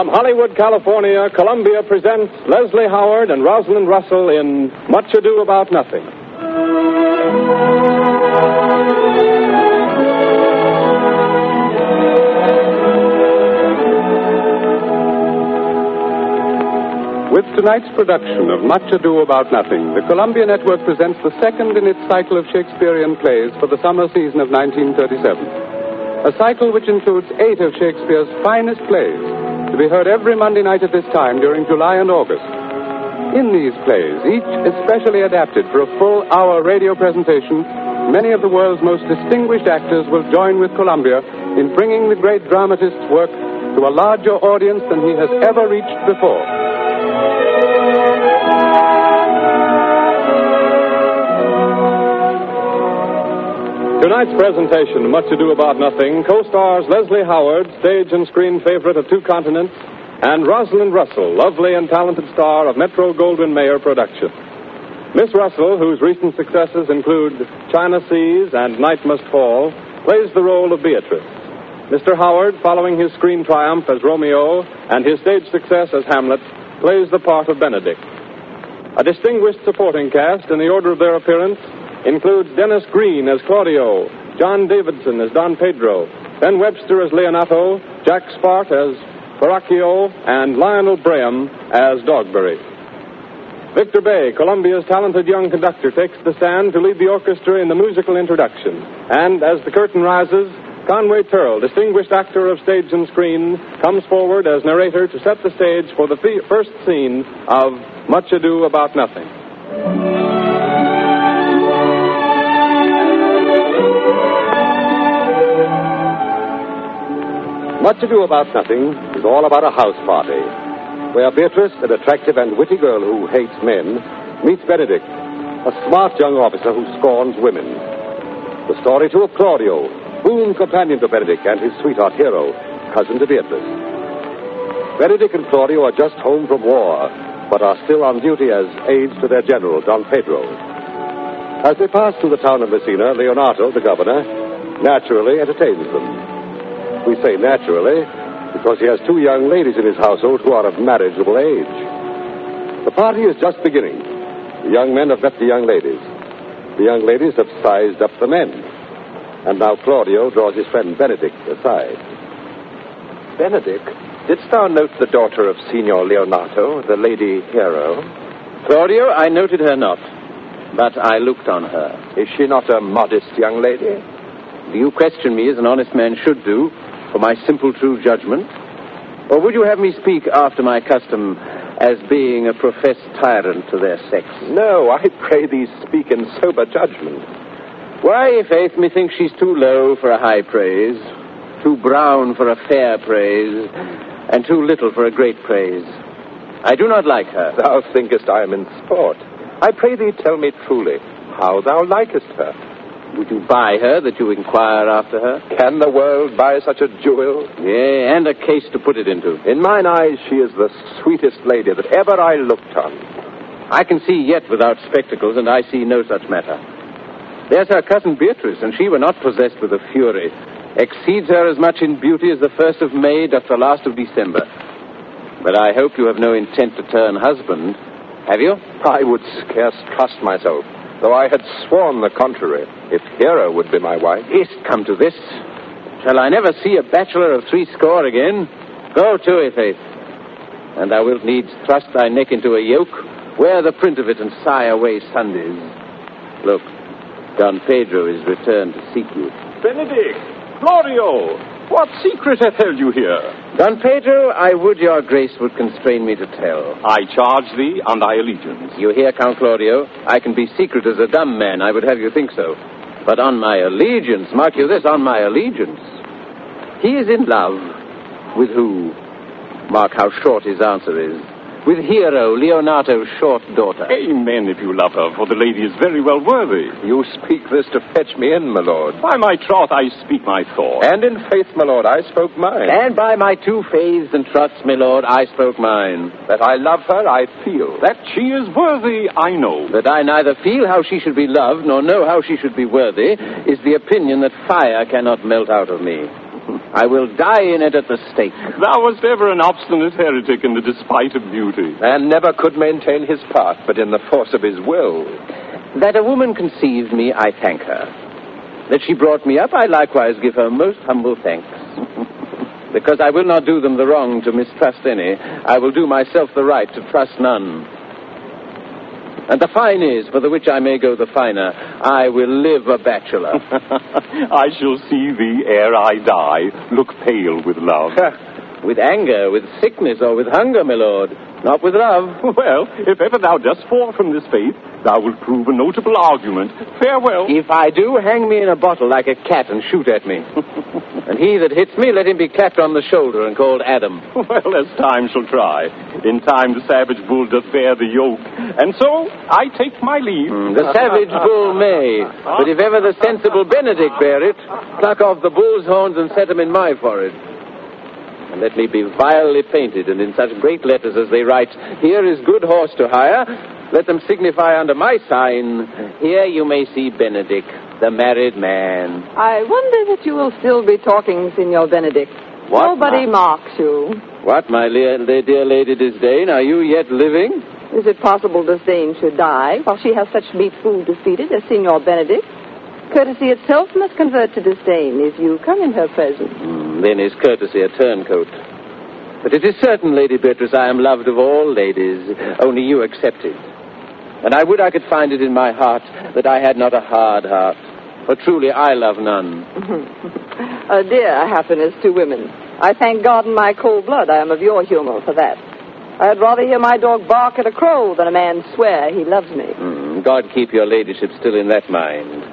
From Hollywood, California, Columbia presents Leslie Howard and Rosalind Russell in Much Ado About Nothing. With tonight's production of Much Ado About Nothing, the Columbia Network presents the second in its cycle of Shakespearean plays for the summer season of 1937. A cycle which includes 8 of Shakespeare's finest plays, to be heard every Monday night at this time during July and August. In these plays, each especially adapted for a full-hour radio presentation, many of the world's most distinguished actors will join with Columbia in bringing the great dramatist's work to a larger audience than he has ever reached before. Tonight's presentation, Much Ado About Nothing, co-stars Leslie Howard, stage and screen favorite of 2 continents, and Rosalind Russell, lovely and talented star of Metro-Goldwyn-Mayer production. Miss Russell, whose recent successes include China Seas and Night Must Fall, plays the role of Beatrice. Mr. Howard, following his screen triumph as Romeo and his stage success as Hamlet, plays the part of Benedict. A distinguished supporting cast, in the order of their appearance, includes Dennis Green as Claudio, John Davidson as Don Pedro, Ben Webster as Leonato, Jack Spart as Caraccio, and Lionel Braham as Dogberry. Victor Bay, Columbia's talented young conductor, takes the stand to lead the orchestra in the musical introduction. And as the curtain rises, Conway Turrell, distinguished actor of stage and screen, comes forward as narrator to set the stage for the first scene of Much Ado About Nothing. Much Ado About Nothing is all about a house party, where Beatrice, an attractive and witty girl who hates men, meets Benedict, a smart young officer who scorns women. The story, too, of Claudio, boon companion to Benedict and his sweetheart hero, cousin to Beatrice. Benedict and Claudio are just home from war, but are still on duty as aides to their general, Don Pedro. As they pass through the town of Messina, Leonato, the governor, naturally entertains them. We say naturally because he has 2 young ladies in his household who are of marriageable age. The party is just beginning. The young men have met the young ladies. The young ladies have sized up the men. And now Claudio draws his friend Benedict aside. Benedict, didst thou note the daughter of Signor Leonato, the Lady Hero? Claudio, I noted her not, but I looked on her. Is she not a modest young lady? Do you question me as an honest man should do, for my simple true judgment? Or would you have me speak after my custom as being a professed tyrant to their sex? No, I pray thee speak in sober judgment. Why, faith, methinks she's too low for a high praise, too brown for a fair praise, and too little for a great praise. I do not like her. Thou thinkest I am in sport. I pray thee tell me truly how thou likest her. Would you buy her that you inquire after her? Can the world buy such a jewel? Yea, and a case to put it into. In mine eyes, she is the sweetest lady that ever I looked on. I can see yet without spectacles, and I see no such matter. There's her cousin Beatrice, and she were not possessed with a fury. Exceeds her as much in beauty as the 1st of May doth the last of December. But I hope you have no intent to turn husband, have you? I would scarce trust myself, though I had sworn the contrary, if Hero would be my wife. Is't come to this? Shall I never see a bachelor of 80 again? Go to it, faith. And thou wilt needs thrust thy neck into a yoke, wear the print of it, and sigh away Sundays. Look, Don Pedro is returned to seek you. Benedict! Claudio! What secret hath held you here? Don Pedro, I would your grace would constrain me to tell. I charge thee on thy allegiance. You hear, Count Claudio? I can be secret as a dumb man, I would have you think so. But on my allegiance, mark you this, on my allegiance. He is in love. With who? Mark how short his answer is. With Hero, Leonato's short daughter. Amen, if you love her, for the lady is very well worthy. You speak this to fetch me in, my lord. By my troth, I speak my thought. And in faith, my lord, I spoke mine. And by my 2 faiths and trusts, my lord, I spoke mine. That I love her, I feel. That she is worthy, I know. That I neither feel how she should be loved, nor know how she should be worthy, is the opinion that fire cannot melt out of me. I will die in it at the stake. Thou wast ever an obstinate heretic in the despite of beauty. And never could maintain his part, but in the force of his will. That a woman conceived me, I thank her. That she brought me up, I likewise give her most humble thanks. Because I will not do them the wrong to mistrust any, I will do myself the right to trust none. And the fine is, for the which I may go the finer, I will live a bachelor. I shall see thee ere I die, look pale with love. With anger, with sickness, or with hunger, my lord. Not with love. Well, if ever thou dost fall from this faith, thou wilt prove a notable argument. Farewell. If I do, hang me in a bottle like a cat and shoot at me. And he that hits me, let him be clapped on the shoulder and called Adam. Well, as time shall try. In time the savage bull doth bear the yoke. And so, I take my leave. The savage bull may, but if ever the sensible Benedict bear it, pluck off the bull's horns and set them in my forehead. And let me be vilely painted, and in such great letters as they write, here is good horse to hire. Let them signify under my sign, here you may see Benedict, the married man. I wonder that you will still be talking, Signor Benedict. What, Nobody marks you. What, my dear Lady Disdain, are you yet living? Is it possible Disdain should die while she has such meat food to feed it as Signor Benedict? Courtesy itself must convert to disdain if you come in her presence. Then is courtesy a turncoat. But it is certain, Lady Beatrice, I am loved of all ladies, only you excepted. And I would I could find it in my heart that I had not a hard heart, for truly I love none. A dear happiness to women. I thank God in my cold blood I am of your humor for that. I'd rather hear my dog bark at a crow than a man swear he loves me. God keep your ladyship still in that mind.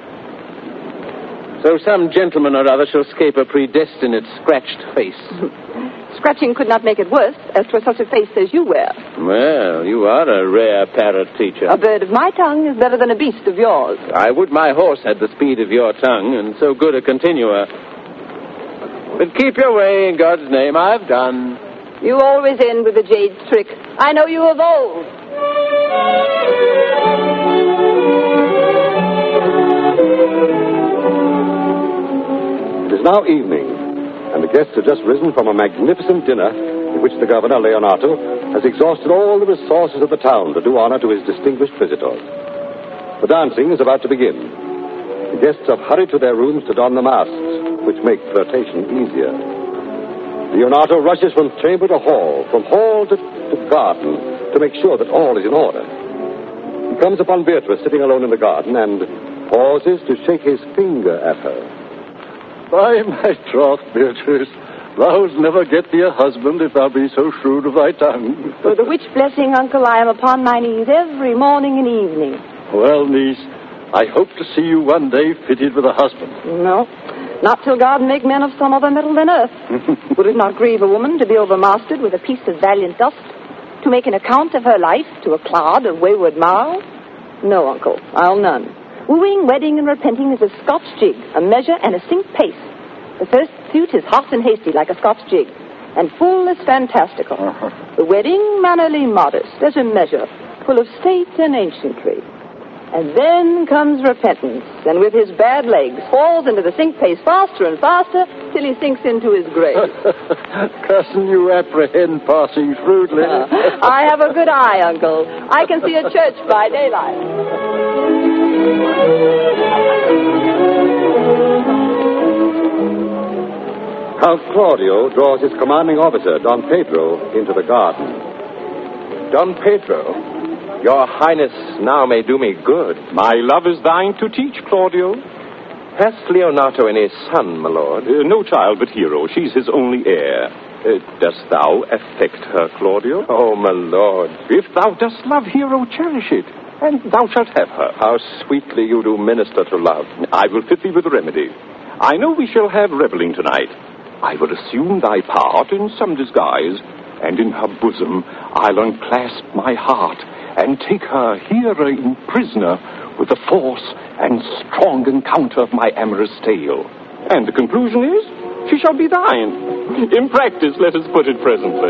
So some gentleman or other shall scape a predestinate scratched face. Scratching could not make it worse, as 'twas such a face as you wear. Well, you are a rare parrot teacher. A bird of my tongue is better than a beast of yours. I would my horse had the speed of your tongue, and so good a continuer. But keep your way, in God's name, I've done. You always end with a jade's trick. I know you of old. It is now evening, and the guests have just risen from a magnificent dinner in which the governor, Leonato, has exhausted all the resources of the town to do honor to his distinguished visitors. The dancing is about to begin. The guests have hurried to their rooms to don the masks, which make flirtation easier. Leonato rushes from chamber to hall, from hall to garden, to make sure that all is in order. He comes upon Beatrice sitting alone in the garden and pauses to shake his finger at her. By my troth, Beatrice, thou'lt never get thee a husband if thou be so shrewd of thy tongue. For the which blessing, uncle, I am upon my knees every morning and evening. Well, niece, I hope to see you one day fitted with a husband. No, not till God make men of some other metal than earth. Would it not grieve a woman to be overmastered with a piece of valiant dust? To make an account of her life to a clod of wayward marl? No, uncle, I'll none. Wooing, wedding, and repenting is a Scotch jig, a measure and a sync pace. The first suit is hot and hasty like a Scotch jig, and full is fantastical. The wedding, mannerly, modest, as a measure, full of state and ancientry. And then comes repentance, and with his bad legs falls into the sync pace faster and faster till he sinks into his grave. Cousin, you apprehend passing shrewdly. I have a good eye, uncle. I can see a church by daylight. Count Claudio draws his commanding officer, Don Pedro, into the garden. Don Pedro, your highness now may do me good. My love is thine to teach, Claudio. Hast Leonato any son, my lord? No child but Hero. She's his only heir. Dost thou affect her, Claudio? Oh, my lord. If thou dost love Hero, cherish it, and thou shalt have her. How sweetly you do minister to love. I will fit thee with a remedy. I know we shall have reveling tonight. I will assume thy part in some disguise, and in her bosom I'll unclasp my heart and take her here in prisoner with the force and strong encounter of my amorous tale. And the conclusion is, she shall be thine. In practice, let us put it presently.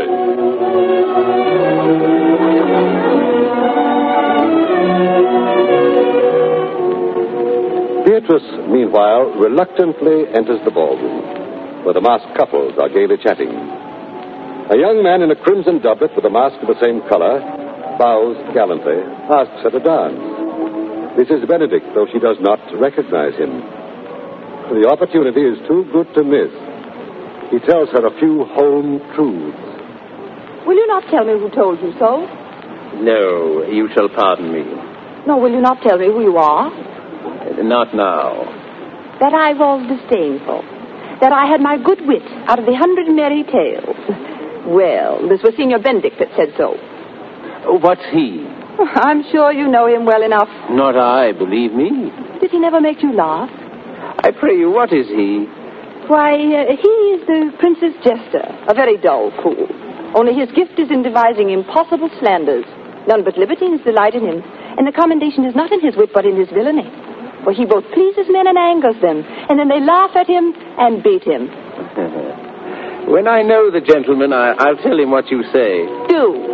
Beatrice, meanwhile, reluctantly enters the ballroom. where the masked couples are gaily chatting. A young man in a crimson doublet with a mask of the same color bows gallantly, asks her to dance. This is Benedict, though she does not recognize him. The opportunity is too good to miss. He tells her a few home truths. Will you not tell me who told you so? No, you shall pardon me. No, will you not tell me who you are? Not now. That I was disdainful. That I had my good wit out of the 100 merry tales. Well, this was Signor Benedict that said so. What's he? I'm sure you know him well enough. Not I, believe me. Did he never make you laugh? I pray you, what is he? Why, he is the Prince's jester, a very dull fool. Only his gift is in devising impossible slanders. None but libertines delight in him, and the commendation is not in his wit, but in his villainy. For he both pleases men and angers them, and then they laugh at him and beat him. When I know the gentleman, I'll tell him what you say. Do.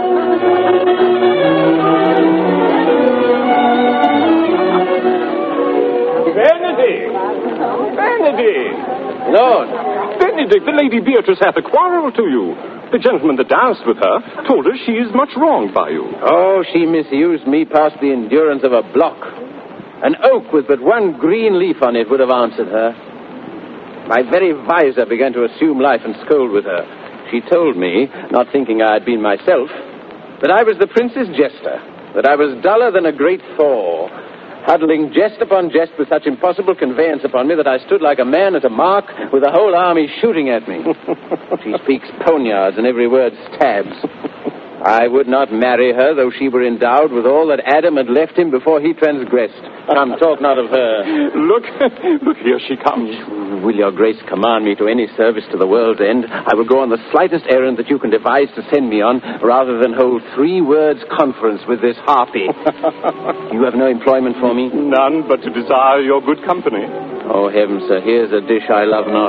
Benedict! Lord! Benedict, the Lady Beatrice hath a quarrel to you. The gentleman that danced with her told her she is much wronged by you. Oh, she misused me past the endurance of a block. An oak with but one green leaf on it would have answered her. My very visor began to assume life and scold with her. She told me, not thinking I had been myself, that I was the prince's jester, that I was duller than a great Thor, huddling jest upon jest with such impossible conveyance upon me that I stood like a man at a mark with a whole army shooting at me. She speaks poniards and every word stabs. I would not marry her, though she were endowed with all that Adam had left him before he transgressed. Come, talk not of her. Look, here she comes. Will your grace command me to any service to the world's end? I will go on the slightest errand that you can devise to send me on, rather than hold 3 words conference with this harpy. You have no employment for me? None but to desire your good company. Oh, heavens, sir, here's a dish I love not.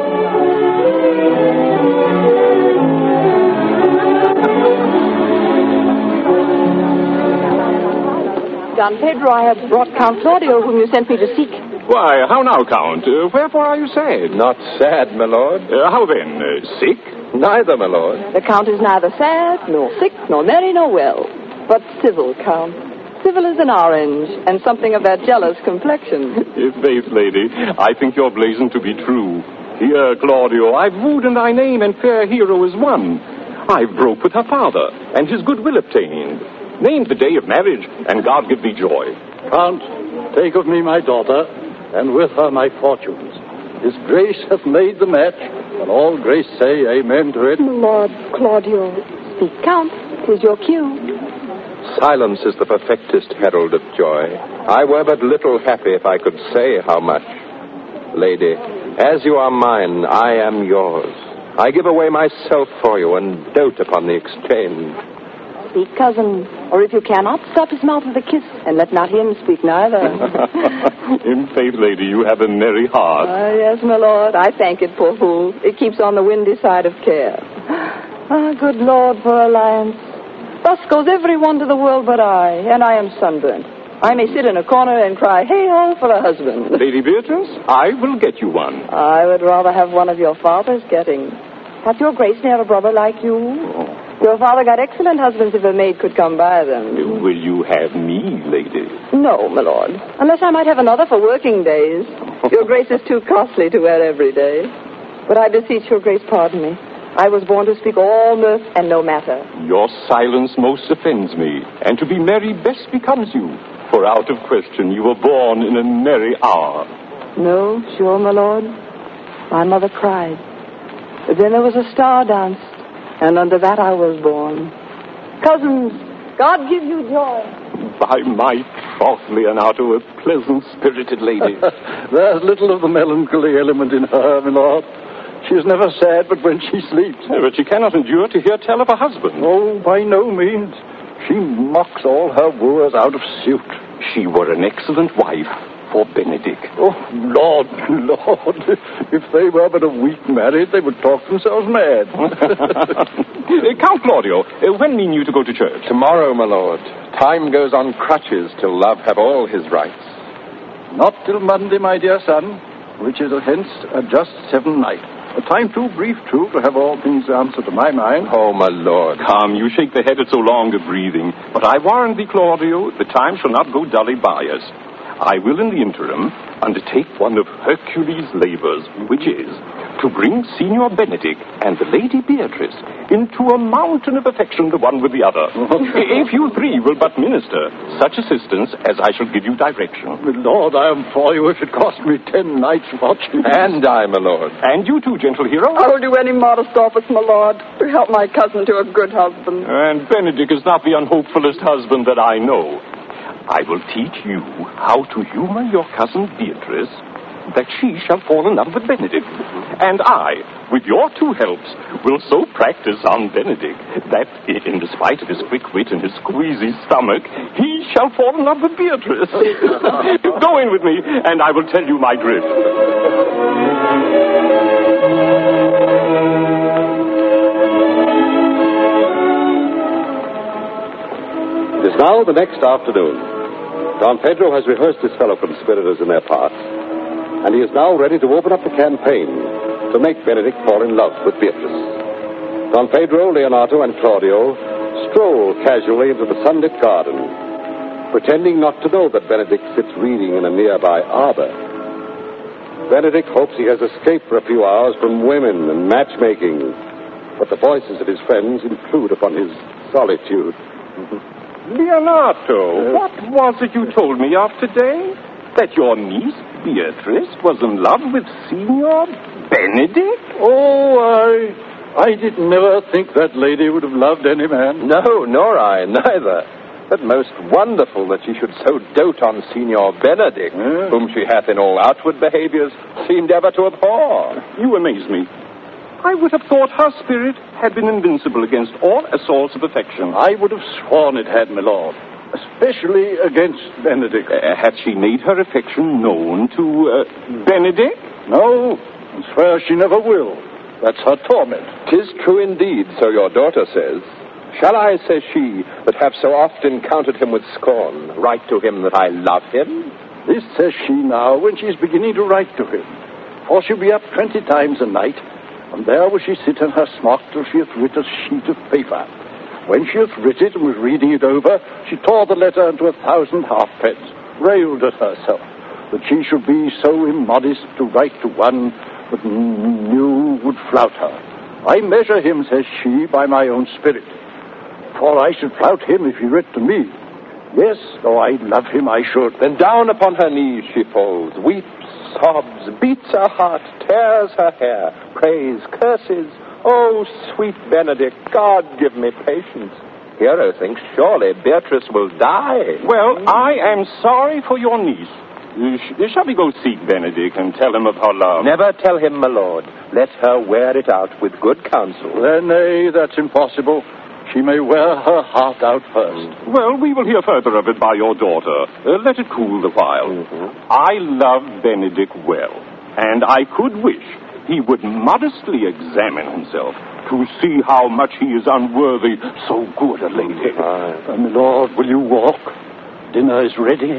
Don Pedro, I have brought Count Claudio, whom you sent me to seek. Why, how now, Count? Wherefore are you sad? Not sad, my lord. How then? Sick? Neither, my lord. The Count is neither sad, nor sick, nor merry, nor well, but civil, Count. Civil as an orange, and something of that jealous complexion. Faith, lady, I think your blazon to be true. Here, Claudio, I've wooed in thy name, and fair hero is won. I've broke with her father, and his goodwill obtained. Named the day of marriage, and God give thee joy. Count, take of me my daughter, and with her my fortunes. His grace hath made the match, and all grace say amen to it. Lord Claudio, speak, Count. 'Tis your cue. Silence is the perfectest herald of joy. I were but little happy if I could say how much. Lady, as you are mine, I am yours. I give away myself for you and dote upon the exchange. Speak, cousin, or if you cannot, stop his mouth with a kiss, and let not him speak neither. In faith, lady, you have a merry heart. Yes, my lord, I thank it, poor fool. It keeps on the windy side of care. Good Lord, for alliance. Thus goes everyone to the world but I, and I am sunburnt. I may sit in a corner and cry, hey-ho, for a husband. Lady Beatrice, I will get you one. I would rather have one of your father's getting. Hath your grace ne'er a brother like you? Oh. Your father got excellent husbands if a maid could come by them. Will you have me, lady? No, my lord. Unless I might have another for working days. Your grace is too costly to wear every day. But I beseech your grace pardon me. I was born to speak all mirth and no matter. Your silence most offends me, and to be merry best becomes you. For out of question you were born in a merry hour. No, sure, my lord. My mother cried. But then there was a star danced, and under that I was born. Cousins, God give you joy. By my troth, Leonato, a pleasant-spirited lady. There's little of the melancholy element in her, my lord. She is never sad but when she sleeps. But she cannot endure to hear tell of a husband. Oh, by no means. She mocks all her wooers out of suit. She were an excellent wife for Benedict. Oh, Lord. If they were but a week married, they would talk themselves mad. Count Claudio, when mean you to go to church? Tomorrow, my lord. Time goes on crutches till love have all his rights. Not till Monday, my dear son, which is hence a just 7 night. A time too brief, too, to have all things answered to my mind. Oh, my lord. Come, you shake the head at so long a breathing. But I warrant thee, Claudio, the time shall not go dully by us. I will, in the interim, undertake one of Hercules' labors, which is to bring Signor Benedict and the Lady Beatrice into a mountain of affection, the one with the other. If you three will but minister such assistance as I shall give you direction. My lord, I am for you if it cost me 10 nights' watching. And I, my lord. And you too, gentle hero. I will do any modest office, my lord, to help my cousin to a good husband. And Benedict is not the unhopefullest husband that I know. I will teach you how to humor your cousin Beatrice, that she shall fall in love with Benedict. And I, with your two helps, will so practice on Benedict that, in despite of his quick wit and his squeezy stomach, he shall fall in love with Beatrice. Go in with me, and I will tell you my drift. It is now the next afternoon. Don Pedro has rehearsed his fellow conspirators in their parts, and he is now ready to open up the campaign to make Benedict fall in love with Beatrice. Don Pedro, Leonato, and Claudio stroll casually into the sunlit garden, pretending not to know that Benedict sits reading in a nearby arbor. Benedict hopes he has escaped for a few hours from women and matchmaking, but the voices of his friends intrude upon his solitude. Leonato, what was it you told me of today? That your niece, Beatrice, was in love with Signor Benedict? Oh, I did never think that lady would have loved any man. No, nor I, neither. But most wonderful that she should so dote on Signor Benedict, whom she hath in all outward behaviors seemed ever to abhor. You amaze me. I would have thought her spirit had been invincible against all assaults of affection. I would have sworn it had, my lord, especially against Benedict. Hath she made her affection known to Benedict? No, I swear she never will. That's her torment. 'Tis true indeed, so your daughter says. Shall I, says she, that have so often counted him with scorn, write to him that I love him? This says she now when she's beginning to write to him. For she'll be up 20 times a night, and there will she sit in her smock till she hath writ a sheet of paper. When she hath writ it and was reading it over, she tore the letter into 1,000 halfpence, railed at herself, that she should be so immodest to write to one that knew would flout her. I measure him, says she, by my own spirit, for I should flout him if he writ to me. Yes, though I love him, I should. Then down upon her knees she falls, weeps, sobs, beats her heart, tears her hair, prays, curses. Oh, sweet Benedict, God give me patience. Hero thinks surely Beatrice will die. Well, I am sorry for your niece. Shall we go seek Benedict and tell him of her love? Never tell him, my lord. Let her wear it out with good counsel. Nay, that's impossible. She may wear her heart out first. Well, we will hear further of it by your daughter. Let it cool the while. I love Benedict well, and I could wish he would modestly examine himself to see how much he is unworthy so good a lady. My lord, will you walk? Dinner is ready.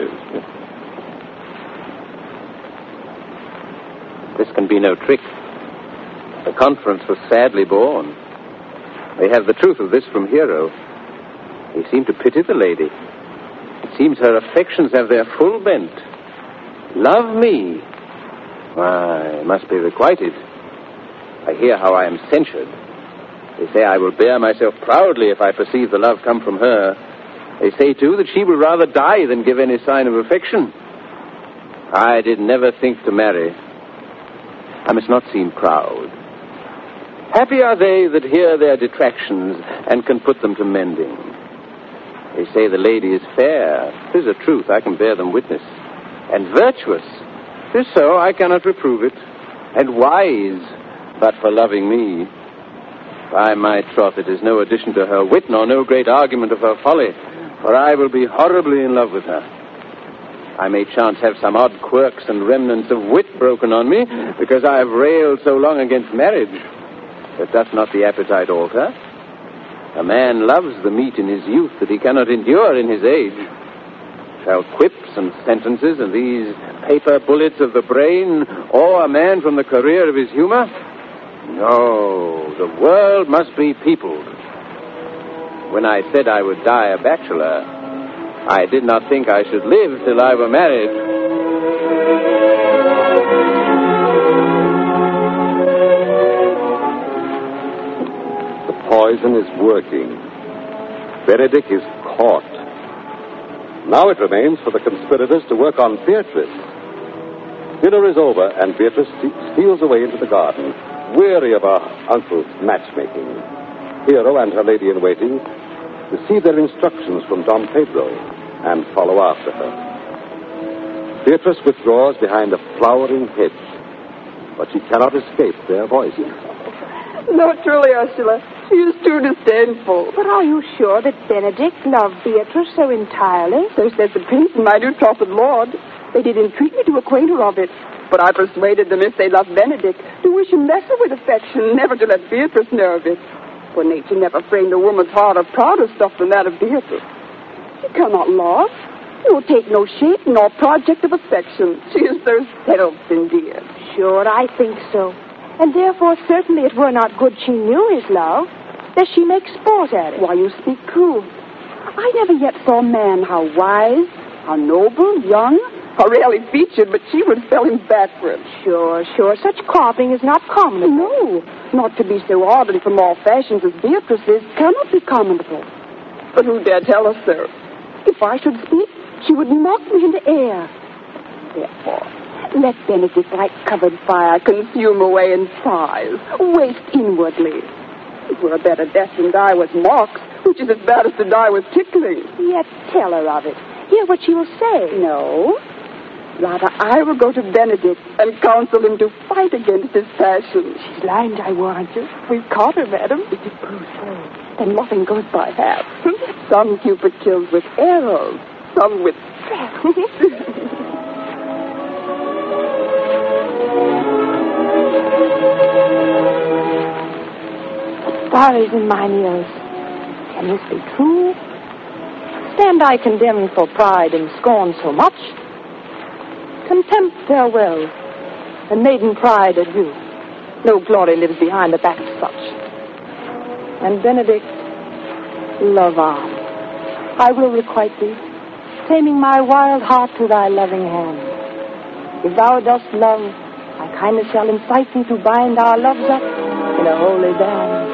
This can be no trick. The conference was sadly born. They have the truth of this from Hero. They seem to pity the lady. It seems her affections have their full bent. Love me. I must be requited. I hear how I am censured. They say I will bear myself proudly if I perceive the love come from her. They say, too, that she will rather die than give any sign of affection. I did never think to marry. I must not seem proud. Happy are they that hear their detractions and can put them to mending. They say the lady is fair. 'Tis a truth, I can bear them witness. And virtuous. 'Tis so, I cannot reprove it. And wise, but for loving me. By my troth, it is no addition to her wit, nor no great argument of her folly, for I will be horribly in love with her. I may chance have some odd quirks and remnants of wit broken on me, because I have railed so long against marriage. But doth not the appetite alter? A man loves the meat in his youth that he cannot endure in his age. Shall quips and sentences and these paper bullets of the brain awe a man from the career of his humor? No, the world must be peopled. When I said I would die a bachelor, I did not think I should live till I were married. The poison is working. Benedict is caught. Now it remains for the conspirators to work on Beatrice. Dinner is over, and Beatrice steals away into the garden, weary of her uncle's matchmaking. Hero and her lady-in-waiting receive their instructions from Don Pedro and follow after her. Beatrice withdraws behind a flowering hedge, but she cannot escape their voices. No, truly, Ursula. She is too disdainful. But are you sure that Benedict loved Beatrice so entirely? So says the prince and my new trusted lord. They did entreat me to acquaint her of it. But I persuaded them, if they loved Benedict, to wish him lesser with affection, never to let Beatrice know of it. For nature never framed a woman's heart of prouder stuff than that of Beatrice. She cannot love. She will take no shape nor project of affection. She is so self-endeared. Sure, I think so. And therefore, certainly it were not good she knew his love, that she make sport at it. Why, you speak true. I never yet saw a man how wise, how noble, young, how rarely featured, but she would spell him backward. Sure. Such carping is not common. No, not to be so ardent from all fashions as Beatrice is cannot be commendable. But who dare tell us so? If I should speak, she would mock me into air. Therefore, let Benedict, like covered fire, consume away in sighs, waste inwardly. It were a better death than die with mocks, which is as bad as to die with tickling. Yet tell her of it. Hear what she will say. No. Rather, I will go to Benedict and counsel him to fight against his passion. She's blind, I warrant you. We've caught her, madam. It is proves so. Then nothing goes by half. Some Cupid kills with arrows, some with traps. Stars in mine ears. Can this be true? Stand I condemned for pride and scorn so much? Contempt farewell, and maiden pride adieu. No glory lives behind the back of such. And Benedict, love on. I will requite thee, taming my wild heart to thy loving hand. If thou dost love, thy kindness shall incite thee to bind our loves up in a holy band.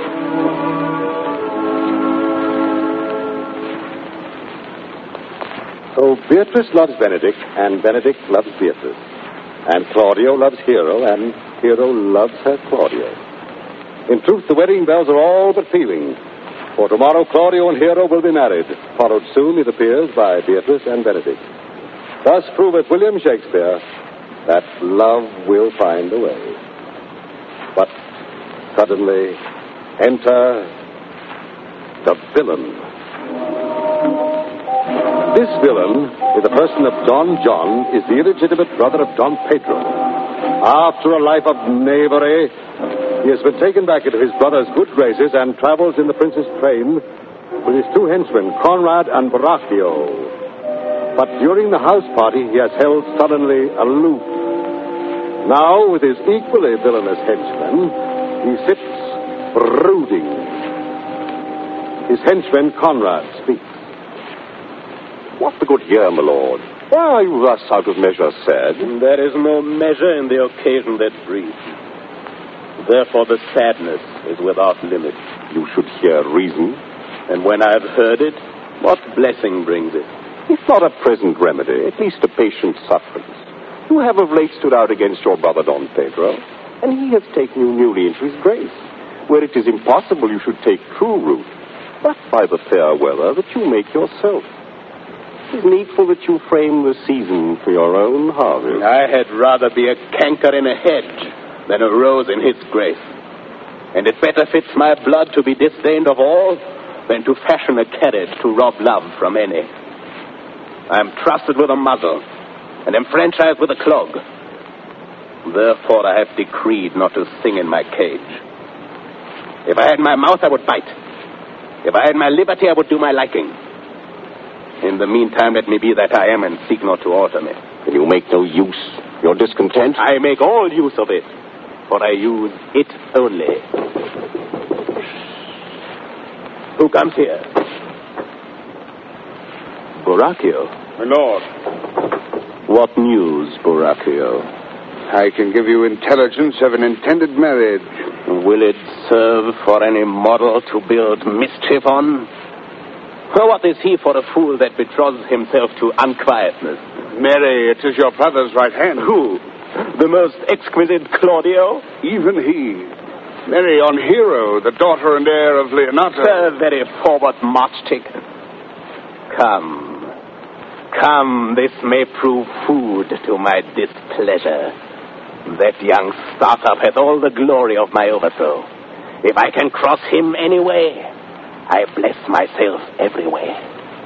So Beatrice loves Benedict, and Benedict loves Beatrice. And Claudio loves Hero, and Hero loves her Claudio. In truth, the wedding bells are all but pealing. For tomorrow, Claudio and Hero will be married, followed soon, it appears, by Beatrice and Benedict. Thus proveth William Shakespeare that love will find a way. But suddenly, enter the villain. This villain, in the person of Don John, is the illegitimate brother of Don Pedro. After a life of knavery, he has been taken back into his brother's good graces and travels in the prince's train with his two henchmen, Conrad and Brachio. But during the house party, he has held sullenly aloof. Now, with his equally villainous henchmen, he sits brooding. His henchman, Conrad, speaks. What the good year, my lord? Why are you thus out of measure sad? There is no measure in the occasion that breeds. Therefore the sadness is without limit. You should hear reason. And when I have heard it, what blessing brings it? If not a present remedy, at least a patient sufferance. You have of late stood out against your brother Don Pedro, and he has taken you newly into his grace, where it is impossible you should take true root, but by the fair weather that you make yourself. It is needful that you frame the season for your own harvest. I had rather be a canker in a hedge than a rose in his grace. And it better fits my blood to be disdained of all than to fashion a carriage to rob love from any. I am trusted with a muzzle and am franchised with a clog. Therefore I have decreed not to sing in my cage. If I had my mouth, I would bite. If I had my liberty, I would do my liking. In the meantime, let me be that I am and seek not to alter me. You make no use. You're discontent? I make all use of it, for I use it only. Who comes here? Borachio. My lord. What news, Borachio? I can give you intelligence of an intended marriage. Will it serve for any model to build mischief on? Or what is he for a fool that betroths himself to unquietness? Mary, it is your brother's right hand. Who? The most exquisite Claudio? Even he. Mary on Hero, the daughter and heir of Leonato. A very forward march taken. Come, this may prove food to my displeasure. That young startup hath all the glory of my overthrow. If I can cross him anyway, I bless myself everywhere.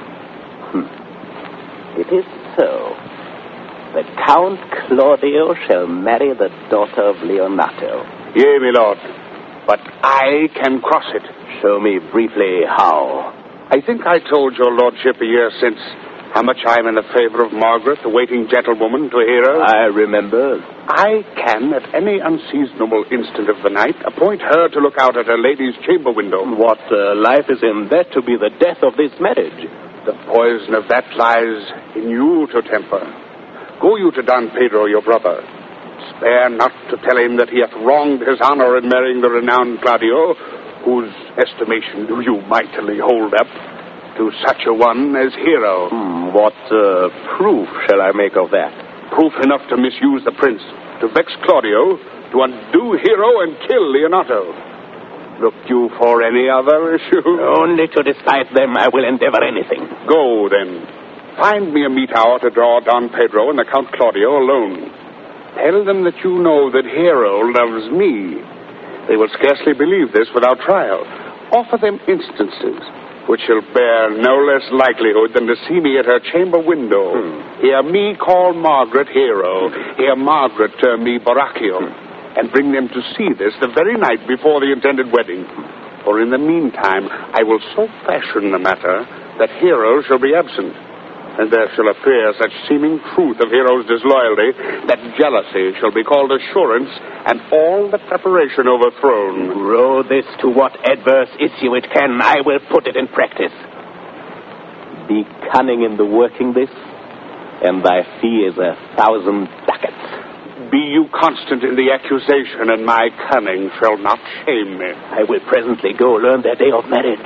It is so that Count Claudio shall marry the daughter of Leonato. Yea, my lord, but I can cross it. Show me briefly how. I think I told your lordship a year since how much I am in the favor of Margaret, the waiting gentlewoman to Hero. I remember. I can, at any unseasonable instant of the night, appoint her to look out at her lady's chamber window. What life is in that to be the death of this marriage? The poison of that lies in you to temper. Go you to Don Pedro, your brother. Spare not to tell him that he hath wronged his honor in marrying the renowned Claudio, whose estimation do you mightily hold up to such a one as Hero. What proof shall I make of that? Proof enough to misuse the prince, to vex Claudio, to undo Hero and kill Leonato. Look you for any other issue? Only to despite them I will endeavor anything. Go, then. Find me a meet hour to draw Don Pedro and the Count Claudio alone. Tell them that you know that Hero loves me. They will scarcely believe this without trial. Offer them instances which shall bear no less likelihood than to see me at her chamber window. Hear me call Margaret Hero. Hear Margaret term me Borachio. And bring them to see this the very night before the intended wedding. For in the meantime, I will so fashion the matter that Hero shall be absent. And there shall appear such seeming truth of Hero's disloyalty that jealousy shall be called assurance and all the preparation overthrown. Row this to what adverse issue it can, I will put it in practice. Be cunning in the working this, and thy fee is 1,000 ducats. Be you constant in the accusation, and my cunning shall not shame me. I will presently go learn their day of marriage.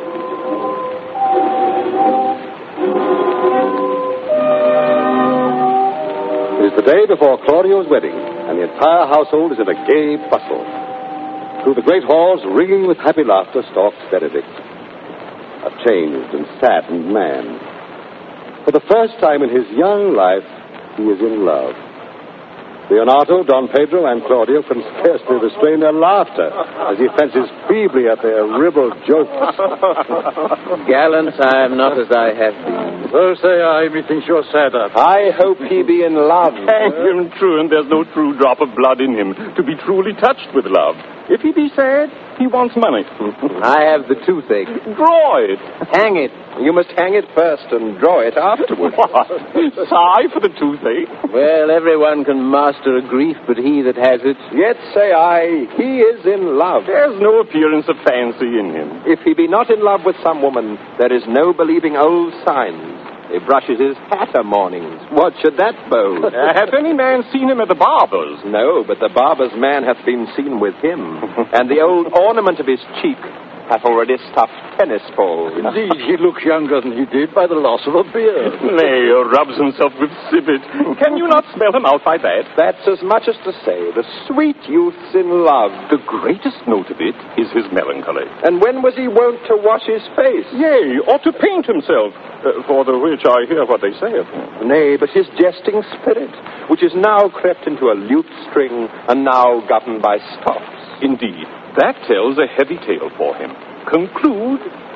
It is the day before Claudio's wedding, and the entire household is in a gay bustle. Through the great halls, ringing with happy laughter, stalks Benedict, a changed and saddened man. For the first time in his young life, he is in love. Leonato, Don Pedro, and Claudio can scarcely restrain their laughter as he fences feebly at their ribald jokes. Gallant, I am not as I have been. So say I, methinks you're sadder. I hope he be in love. Hang him true, and there's no true drop of blood in him to be truly touched with love. If he be sad, he wants money. I have the toothache. Draw it. Hang it. You must hang it first and draw it afterwards. What? Sigh for the toothache? Well, everyone can master a grief, but he that has it. Yet say I, he is in love. There's no appearance of fancy in him. If he be not in love with some woman, there is no believing old signs. He brushes his hat o' mornings. What should that bode? Hath any man seen him at the barber's? No, but the barber's man hath been seen with him, and the old ornament of his cheek hath already stuffed tennis balls. Indeed, he looks younger than he did by the loss of a beard. Nay, rubs himself with civet. Can you not smell him out by that? That's as much as to say the sweet youth's in love. The greatest note of it is his melancholy. And when was he wont to wash his face? Yea, or to paint himself, for the which I hear what they say of him. Nay, but his jesting spirit, which is now crept into a lute string, and now governed by stops. Indeed, that tells a heavy tale for him. Conclude,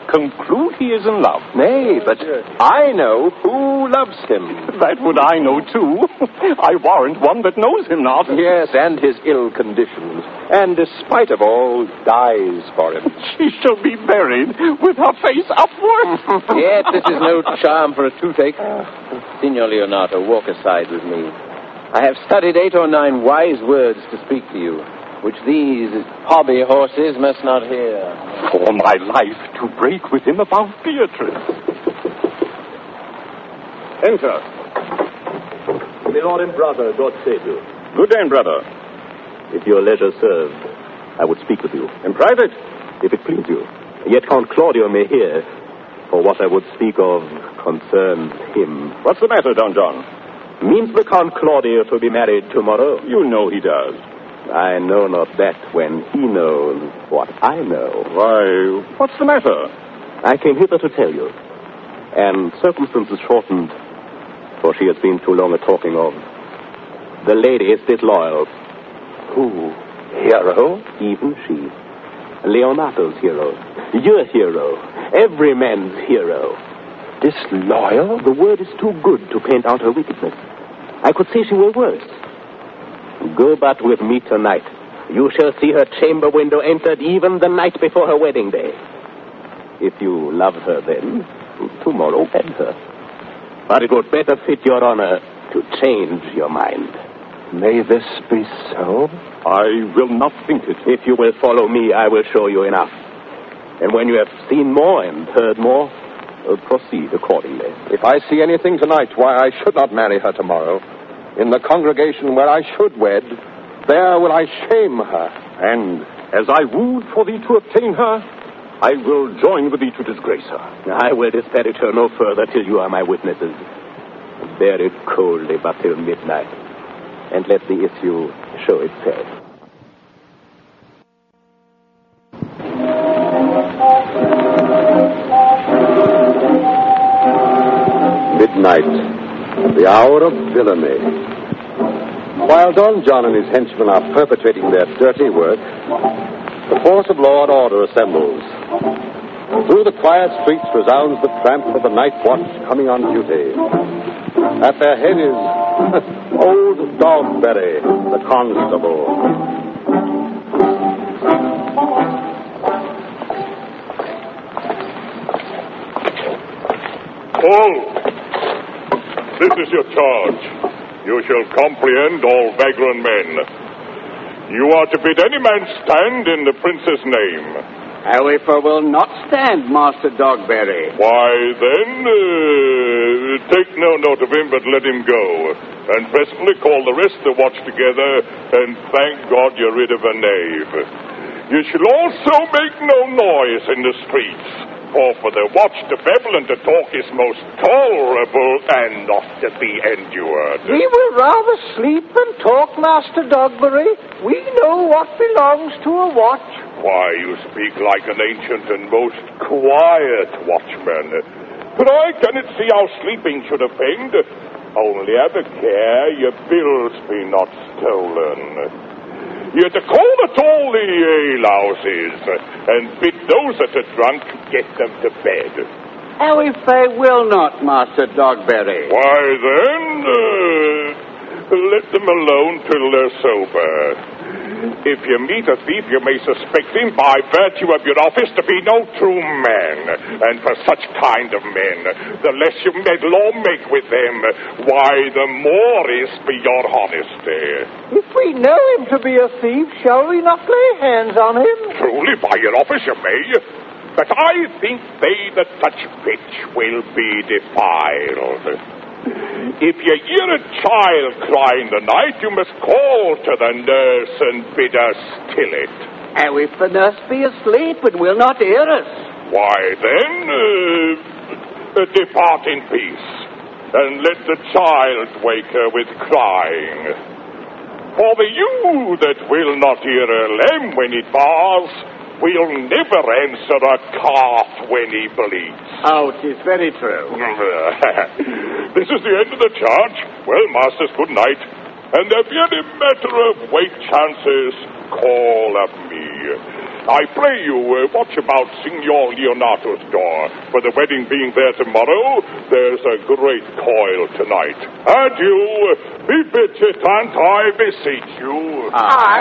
conclude he is in love. Nay, but I know who loves him. That would I know, too. I warrant one that knows him not. Yes, and his ill conditions. And despite of all, dies for him. She shall be buried with her face upward. Yet this is no charm for a toothache. Signor Leonato, walk aside with me. I have studied 8 or 9 wise words to speak to you, which these hobby horses must not hear. For my life to break with him about Beatrice. Enter. My lord and brother, God save you. Good day, brother. If your leisure served, I would speak with you. In private? If it please you. Yet Count Claudio may hear, for what I would speak of concerns him. What's the matter, Don John? Means the Count Claudio to be married tomorrow? You know he does. I know not that when he knows what I know. Why, what's the matter? I came hither to tell you. And circumstances shortened, for she has been too long a talking of. The lady is disloyal. Who? Hero? Even she. Leonato's hero. Your hero. Every man's hero. Disloyal? The word is too good to paint out her wickedness. I could say she were worse. Go but with me tonight. You shall see her chamber window entered even the night before her wedding day. If you love her then, tomorrow wed her. But it would better fit your honor to change your mind. May this be so? I will not think it. If you will follow me, I will show you enough. And when you have seen more and heard more, proceed accordingly. If I see anything tonight why I should not marry her tomorrow, in the congregation where I should wed, there will I shame her. And as I wooed for thee to obtain her, I will join with thee to disgrace her. I will disparage her no further till you are my witnesses. Bear it coldly but till midnight, and let the issue show itself. Midnight, the hour of villainy. While Don John and his henchmen are perpetrating their dirty work, the force of law and order assembles. Through the quiet streets resounds the tramp of the night watch coming on duty. At their head is old Dogberry, the constable. All, this is your charge. You shall comprehend all vagrant men. You are to bid any man stand in the prince's name. Alifer will not stand, Master Dogberry. Why, then, take no note of him, but let him go. And presently call the rest of the watch together, and thank God you're rid of a knave. You shall also make no noise in the streets, for the watch to babble and to talk is most tolerable and not to be endured. We will rather sleep than talk, Master Dogberry. We know what belongs to a watch. Why, you speak like an ancient and most quiet watchman. But I cannot see how sleeping should offend. Only have a care your bills be not stolen. You're to call at all the alehouses, and bid those that are drunk get them to bed. Alifer will not, Master Dogberry. Why, then, let them alone till they're sober. If you meet a thief, you may suspect him by virtue of your office to be no true man. And for such kind of men, the less you meddle or make with them, why, the more is be your honesty. If we know him to be a thief, shall we not lay hands on him? Truly, by your office you may. But I think they that touch pitch will be defiled. If you hear a child cry in the night, you must call to the nurse and bid her still it. And if the nurse be asleep and will not hear us? Why, then, depart in peace, and let the child wake her with crying. For the ewe that will not hear her lamb when it bars, will never answer a calf when he bleats. Oh, 'tis very true. This is the end of the charge. Well, masters, good night. And if you any matter of weight chances, call up me. I pray you, watch about Signor Leonato's door. For the wedding being there tomorrow, there's a great coil tonight. Adieu. Be vigilant, I beseech you.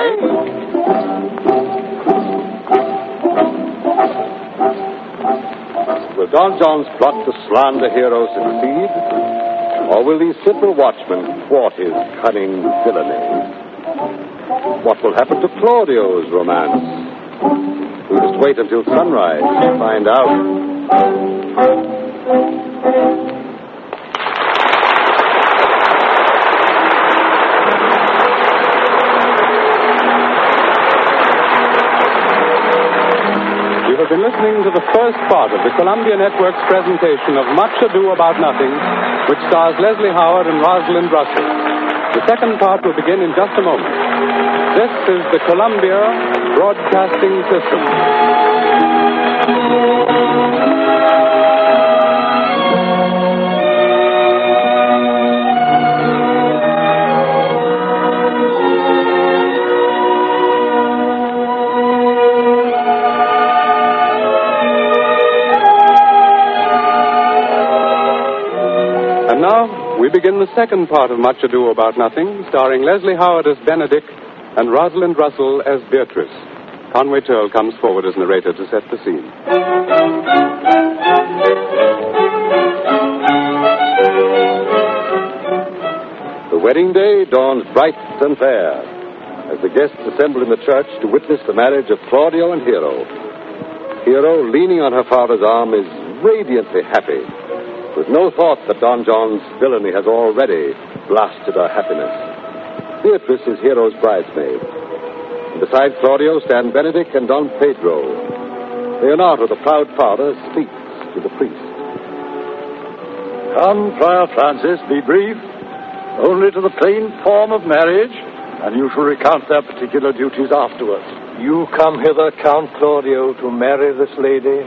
Will Don John's plot to slander hero succeed? Or will these simple watchmen thwart his cunning villainy? What will happen to Claudio's romance? We'll just wait until sunrise to find out. You have been listening to the first part of the Columbia Network's presentation of Much Ado About Nothing, which stars Leslie Howard and Rosalind Russell. The second part will begin in just a moment. This is the Columbia Broadcasting System. And now, we begin the second part of Much Ado About Nothing, starring Leslie Howard as Benedict and Rosalind Russell as Beatrice. Conway Turl comes forward as narrator to set the scene. The wedding day dawns bright and fair as the guests assemble in the church to witness the marriage of Claudio and Hero. Hero, leaning on her father's arm, is radiantly happy, with no thought that Don John's villainy has already blasted her happiness. Beatrice is Hero's bridesmaid. And beside Claudio stand Benedict and Don Pedro. Leonato, the proud father, speaks to the priest. Come, Friar Francis, be brief. Only to the plain form of marriage, and you shall recount their particular duties afterwards. You come hither, Count Claudio, to marry this lady?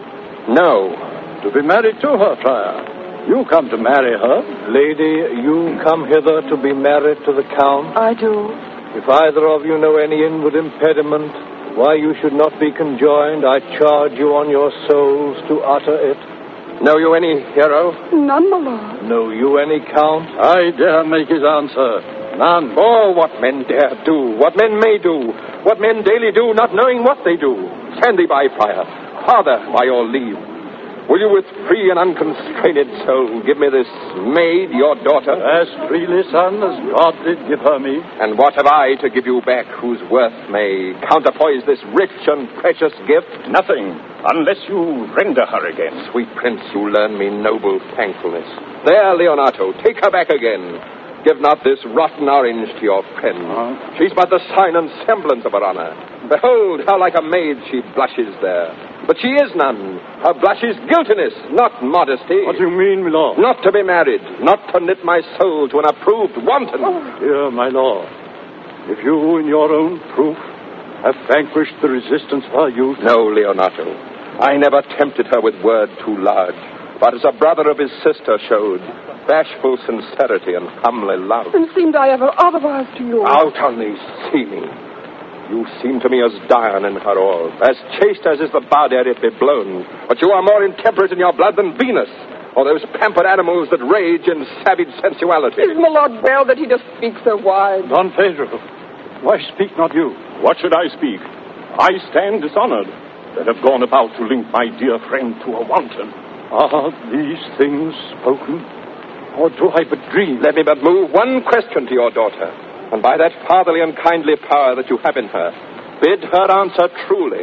No, to be married to her, Friar. You come to marry her. Lady, you come hither to be married to the Count? I do. If either of you know any inward impediment why you should not be conjoined, I charge you on your souls to utter it. Know you any, Hero? None, my lord. Know you any, Count? I dare make his answer. None. Oh, what men dare do, what men may do, what men daily do, not knowing what they do. Stand thee by, Friar. Father, by your leave, will you with free and unconstrained soul give me this maid, your daughter? As freely, son, as God did give her me. And what have I to give you back whose worth may counterpoise this rich and precious gift? Nothing, unless you render her again. Sweet prince, you learn me noble thankfulness. There, Leonato, take her back again. Give not this rotten orange to your friend. She's but the sign and semblance of her honor. Behold how like a maid she blushes there. But she is none. Her blush is guiltiness, not modesty. What do you mean, my lord? Not to be married, not to knit my soul to an approved wanton. Dear my lord, if you, in your own proof, have vanquished the resistance of her youth... No, Leonato. I never tempted her with word too large, but as a brother of his sister showed, bashful sincerity and comely love. And seemed I ever otherwise to you? Out on thee, see me. You seem to me as Dian in her all, as chaste as is the bud ere it be blown. But you are more intemperate in your blood than Venus, or those pampered animals that rage in savage sensuality. Is my lord well that he does speak so wide? Don Pedro, why speak not you? What should I speak? I stand dishonored that have gone about to link my dear friend to a wanton. Are these things spoken? Or do I but dream? Let me but move one question to your daughter, and by that fatherly and kindly power that you have in her, bid her answer truly.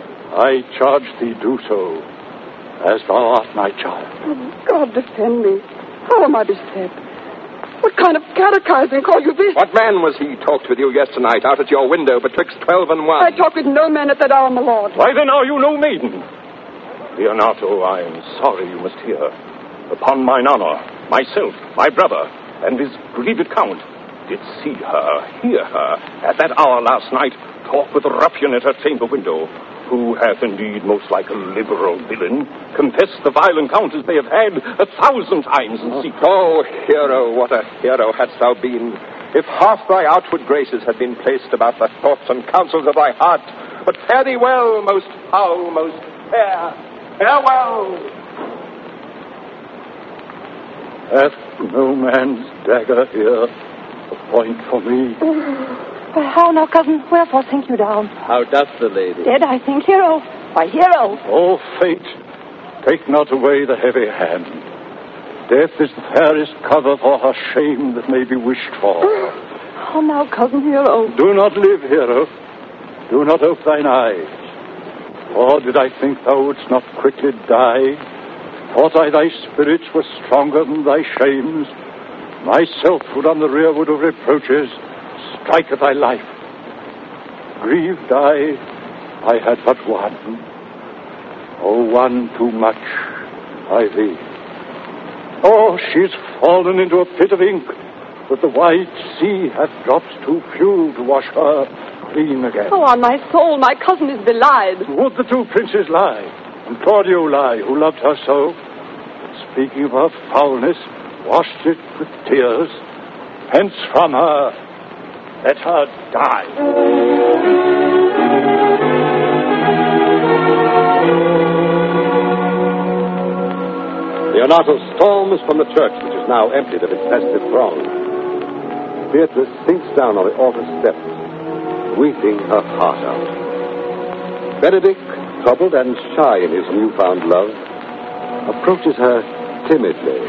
I charge thee do so, as thou art my child. Oh, God defend me. How am I beset? What kind of catechizing call you this? What man was he talked with you yesternight out at your window betwixt 12 and 1? I talked with no man at that hour, my lord. Why then are you no maiden? Leonato, I am sorry you must hear. Upon mine honor, myself, my brother, and this grieved count did see her, hear her, at that hour last night, talk with a ruffian at her chamber window, who hath indeed, most like a liberal villain, confessed the vile encounters they have had 1,000 times in secret. Oh, hero, what a hero hadst thou been, if half thy outward graces had been placed about the thoughts and counsels of thy heart, But fare thee well, most foul, most fair. Farewell. Hath no man's dagger here a point for me? How now, cousin? Wherefore sink you down? How doth the lady? Dead, I think, hero. Why, hero. O fate, take not away the heavy hand. Death is the fairest cover for her shame that may be wished for. How now, cousin, hero? Do not live, hero. Do not ope thine eyes. Or did I think thou wouldst not quickly die? Thought I thy spirits were stronger than thy shames? Myself would on the rearward of reproaches strike at thy life. Grieved I had but one. Oh, one too much by thee. Oh, she's fallen into a pit of ink that the wide sea hath dropped too few to wash her clean again. Oh, on my soul, my cousin is belied. Would the two princes lie, and Claudio lie, who loved her so? Speaking of her foulness, washed it with tears. Hence from her, let her die. Leonato storms from the church, which is now emptied of its festive throng. Beatrice sinks down on the altar steps, weeping her heart out. Benedict, troubled and shy in his newfound love, approaches her timidly.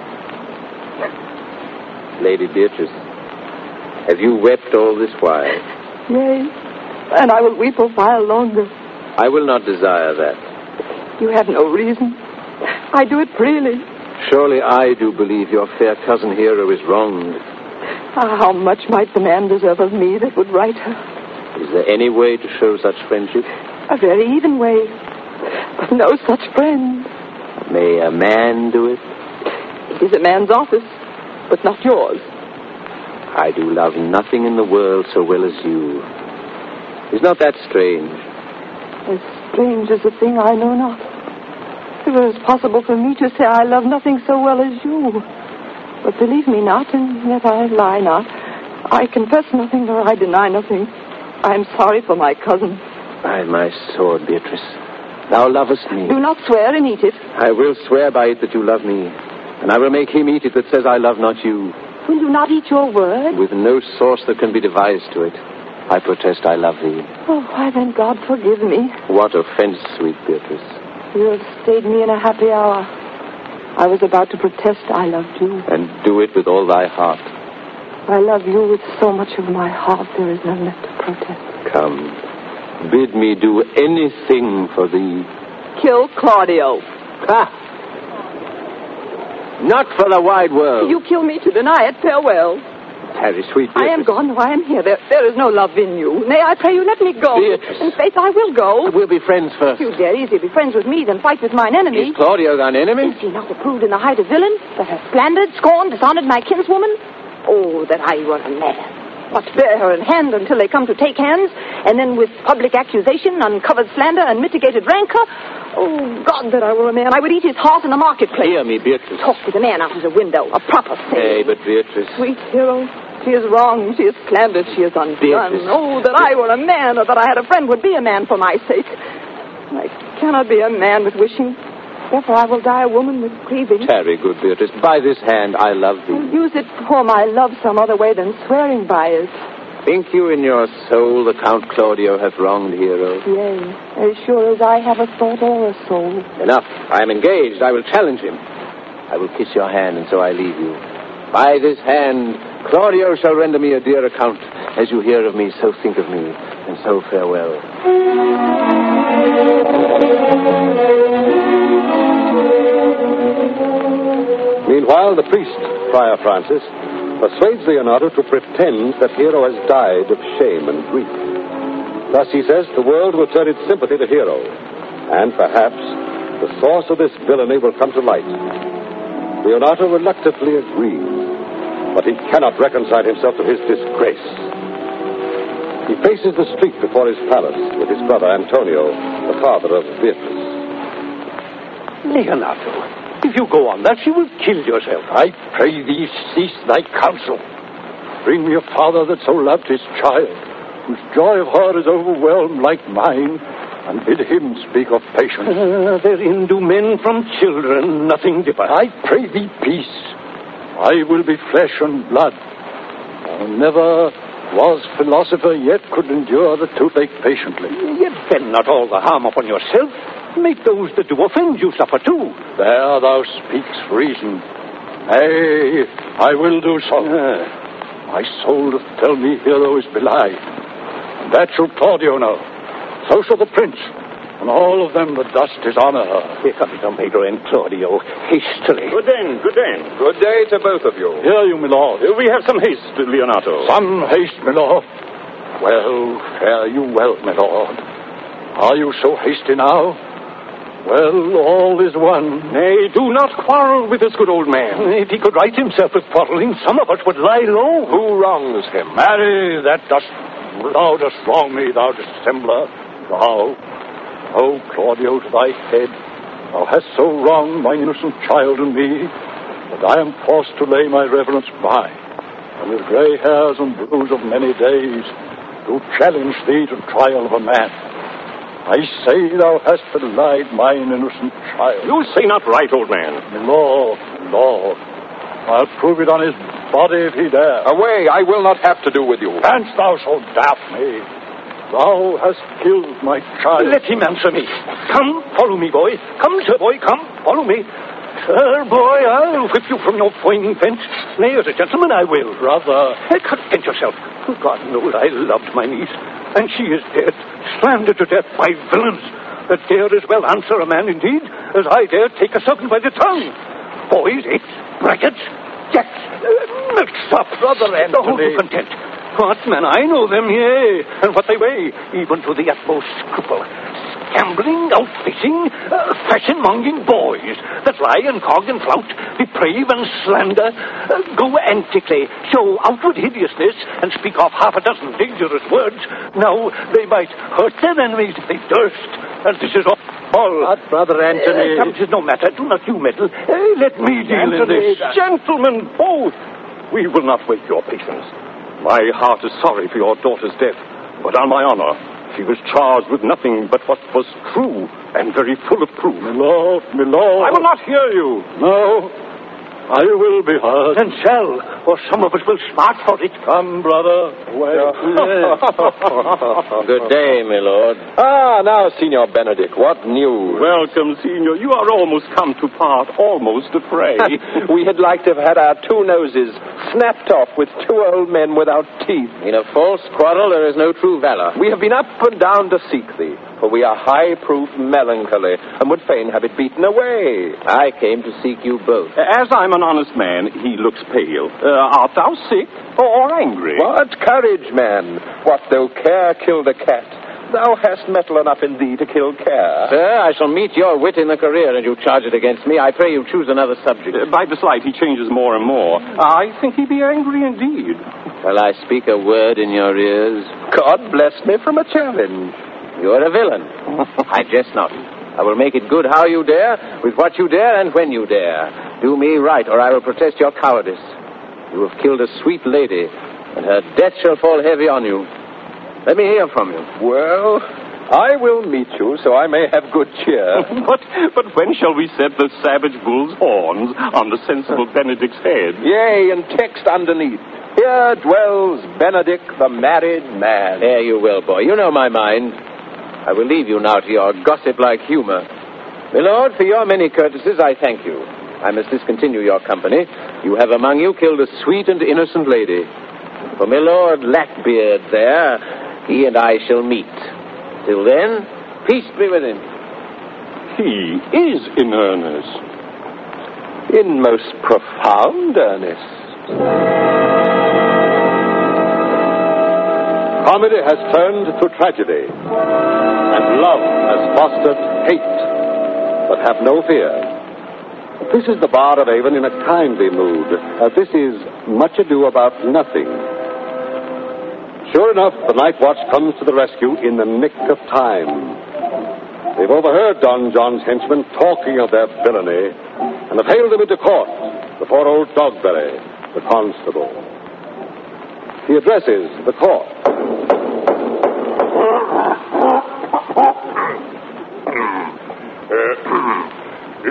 Lady Beatrice, have you wept all this while? Yea, and I will weep a while longer. I will not desire that. You have no reason. I do it freely. Surely I do believe your fair cousin hero is wronged. Ah, how much might the man deserve of me that would right her? Is there any way to show such friendship? A very even way, but no such friend. May a man do it? It is a man's office, but not yours. I do love nothing in the world so well as you. Is not that strange? As strange as a thing I know not. If it is possible for me to say I love nothing so well as you. But believe me not, and yet I lie not. I confess nothing, nor I deny nothing. I am sorry for my cousin. By my sword, Beatrice, thou lovest me. Do not swear and eat it. I will swear by it that you love me, and I will make him eat it that says I love not you. Will you not eat your word? With no sauce that can be devised to it, I protest I love thee. Oh, why then, God forgive me. What offense, sweet Beatrice? You have stayed me in a happy hour. I was about to protest I loved you. And do it with all thy heart. I love you with so much of my heart there is none left to protest. Come, bid me do anything for thee. Kill Claudio. Ah! Not for the wide world. You kill me to deny it. Farewell. Tarry, sweet Beatrice. I am gone, though I am here. There is no love in you. Nay, I pray you, let me go. Beatrice. In faith, I will go. We'll be friends first. You dare easily be friends with me than fight with mine enemy. Is Claudio thine enemy? Is he not approved in the height of villain, that hath slandered, scorned, dishonored my kinswoman? Oh, that I were a man. But bear her in hand until they come to take hands, and then with public accusation, uncovered slander, and mitigated rancor. Oh, God, that I were a man. I would eat his heart in the marketplace. Hear me, Beatrice. Talk to the man out of the window. A proper Nay, saying. but Beatrice. Sweet hero, she is wrong. She is slandered. She is undone. Beatrice. Oh, that I were a man, or that I had a friend would be a man for my sake. I cannot be a man with wishing. Therefore I will die a woman with grieving. Tarry, good Beatrice. By this hand I love thee. Use it for my love some other way than swearing by it. Think you in your soul the Count Claudio hath wronged hero? Yea, as sure as I have a thought or a soul. Enough. I am engaged. I will challenge him. I will kiss your hand, and so I leave you. By this hand, Claudio shall render me a dear account. As you hear of me, so think of me, and so farewell. Meanwhile, the priest, Friar Francis, persuades Leonato to pretend that Hero has died of shame and grief. Thus, he says, the world will turn its sympathy to Hero, and perhaps the source of this villainy will come to light. Leonato reluctantly agrees, but he cannot reconcile himself to his disgrace. He faces the street before his palace with his brother Antonio, the father of Beatrice. Leonato, if you go on that, you will kill yourself. I pray thee, cease thy counsel. Bring me a father that so loved his child, whose joy of heart is overwhelmed like mine, and bid him speak of patience. Therein do men from children nothing differ. I pray thee peace. I will be flesh and blood. Never was philosopher yet could endure the toothache patiently. Yet vent not all the harm upon yourself. Make those that do offend you suffer too. There thou speaks reason. Nay, I will do so. My soul doth tell me Hero is belied. And that shall Claudio know. So shall the prince. And all of them the dust is honor her. Here comes Don Pedro and Claudio, hastily. Good day, good day. Good day to both of you. Hear you, my lord. We have some haste, Leonato. Some haste, my lord. Well, fare you well, my lord. Are you so hasty now? Well, all is one. Nay, do not quarrel with this good old man. If he could right himself with quarreling, some of us would lie low. Who wrongs him? Marry, thou dost wrong me, thou dissembler. Thou, oh, Claudio, to thy head, thou hast so wronged my innocent child and me, that I am forced to lay my reverence by, and with grey hairs and bruise of many days, to challenge thee to trial of a man. I say thou hast belied mine innocent child. You say not right, old man. My lord, I'll prove it on his body if he dare. Away, I will not have to do with you. Canst thou so daft me? Thou hast killed my child. Let him answer me. Come, follow me, boy. Come, sir, boy, come, follow me. Sir, boy, I'll whip you from your foining fence. Nay, as a gentleman, I will. Brother. Content yourself. God knows I loved my niece, and she is dead, slandered to death by villains that dare as well answer a man indeed as I dare take a serpent by the tongue. Boys, it's brackets, jacks, mixed up. Brother Anthony. Hold you content. What, man, I know them, yea, and what they weigh, even to the utmost scruple. Gambling, outfishing, fashion-monging boys that lie and cog and flout, deprave and slander, go antically, show outward hideousness, and speak off half a dozen dangerous words. Now they might hurt their enemies if they durst, and this is all. But, Brother Anthony... It is no matter, do not you meddle. Let me deal in this. Gentlemen, both, we will not wait your patience. My heart is sorry for your daughter's death, but on my honor, she was charged with nothing but what was true and very full of proof. My lord. I will not hear you. No, I will be heard. And shall, or some of us will smart for it. Come, brother. Good day, my lord. Ah, now, Signor Benedict, what news? Welcome, Signor. You are almost come to part, almost a fray. We had like to have had our two noses snapped off with two old men without teeth. In a false quarrel there is no true valor. We have been up and down to seek thee, for we are high-proof melancholy, and would fain have it beaten away. I came to seek you both. As I'm an honest man, he looks pale. Art thou sick or angry? What courage, man! What though care killed a cat? Thou hast metal enough in thee to kill care. Sir, I shall meet your wit in the career, and you charge it against me. I pray you choose another subject. By the slight, he changes more and more. I think he be angry indeed. Shall I speak a word in your ears? God bless me from a challenge. You are a villain. I jest not. I will make it good how you dare, with what you dare, and when you dare. Do me right, or I will protest your cowardice. You have killed a sweet lady, and her death shall fall heavy on you. Let me hear from you. Well, I will meet you, so I may have good cheer. But when shall we set the savage bull's horns on the sensible Benedict's head? Yea, and text underneath, here dwells Benedict, the married man. There you will, boy. You know my mind. I will leave you now to your gossip-like humor. My lord, for your many courtesies, I thank you. I must discontinue your company. You have among you killed a sweet and innocent lady. For my lord Lackbeard there, he and I shall meet. Till then, peace be with him. He is in earnest. In most profound earnest. Comedy has turned to tragedy, and love has fostered hate. But have no fear. This is the Bard of Avon in a kindly mood. This is Much Ado About Nothing. Sure enough, the night watch comes to the rescue in the nick of time. They've overheard Don John's henchmen talking of their villainy, and have haled him into court before old Dogberry, the constable. He addresses the court.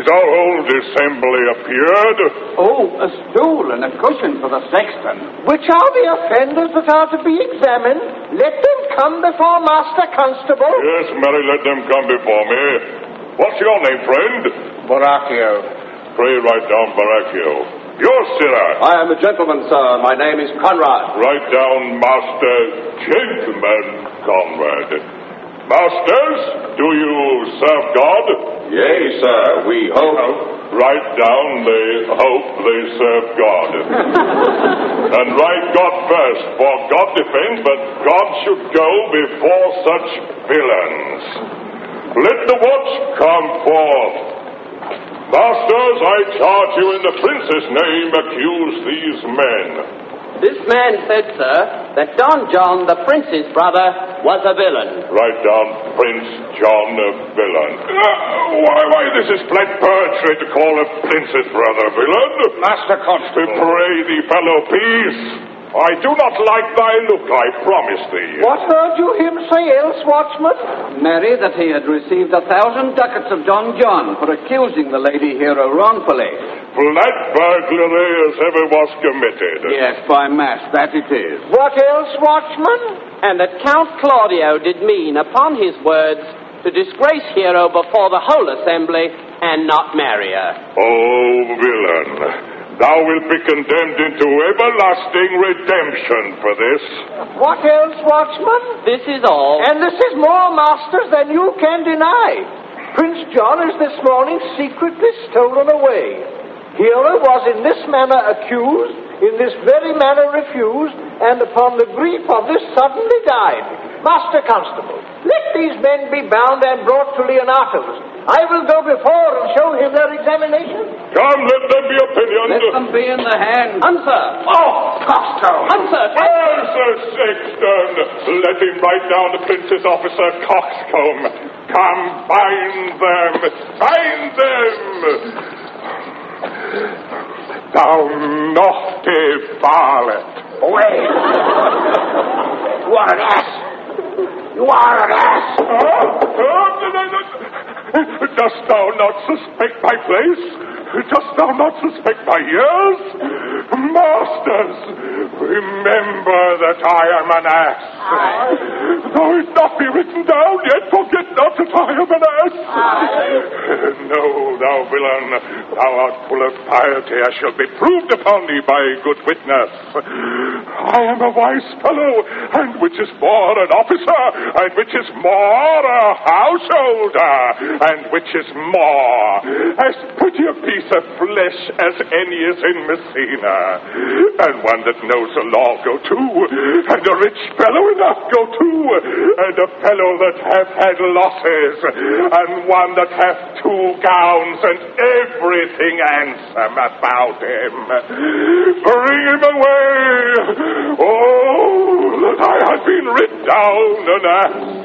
the whole assembly appeared. Oh, a stool and a cushion for the sexton. Which are the offenders that are to be examined? Let them come before Master Constable. Yes, Mary, let them come before me. What's your name, friend? Baracchio. Pray write down Baracchio. Yours, sirrah. I am a gentleman, sir. My name is Conrad. Write down Master Gentleman Conrad. Masters, do you serve God? Yea, sir, we hope. Write down they hope they serve God. And write God first, for God defends, but God should go before such villains. Let the watch come forth. Masters, I charge you in the prince's name, accuse these men. This man said, sir, that Don John, the prince's brother, was a villain. Write down Prince John a villain. Why, this is flat perjury to call a prince's brother villain. Master Constable. Pray thee, fellow, peace. I do not like thy look, I promise thee. What heard you him say else, watchman? Marry, that he had received 1,000 ducats of Don John for accusing the lady hero wrongfully. Flat burglary as ever was committed. Yes, by mass, that it is. What else, watchman? And that Count Claudio did mean, upon his words, to disgrace Hero before the whole assembly and not marry her. Oh, villain. Thou wilt be condemned into everlasting redemption for this. What else, watchman? This is all. And this is more, masters, than you can deny. Prince John is this morning secretly stolen away. Hero was in this manner accused, in this very manner refused, and upon the grief of this suddenly died. Master Constable, let these men be bound and brought to Leonatus. I will go before and show him their examination. Come, let them be opinioned. Let them be in the hand. Answer! Oh, Costo! Answer! Sir Sexton, let him write down the prince's officer, Coxcomb. Come, bind them! Bind them! Thou naughty varlet. Away! You are an ass! You are an ass! Dost thou not suspect my place? Dost thou not suspect my years? Masters, remember that I am an ass. Though it not be written down, yet forget not that I am an ass. No, thou villain, thou art full of piety, as shall be proved upon thee by good witness. I am a wise fellow, and which is more an officer, and which is more a householder, and which is more as pretty a piece of flesh as any is in Messina, and one that knows the law go to, and a rich fellow enough go to, and a fellow that hath had losses, and one that hath 2 gowns and everything handsome about him. Bring him away. Oh, that I had been writ down an ass.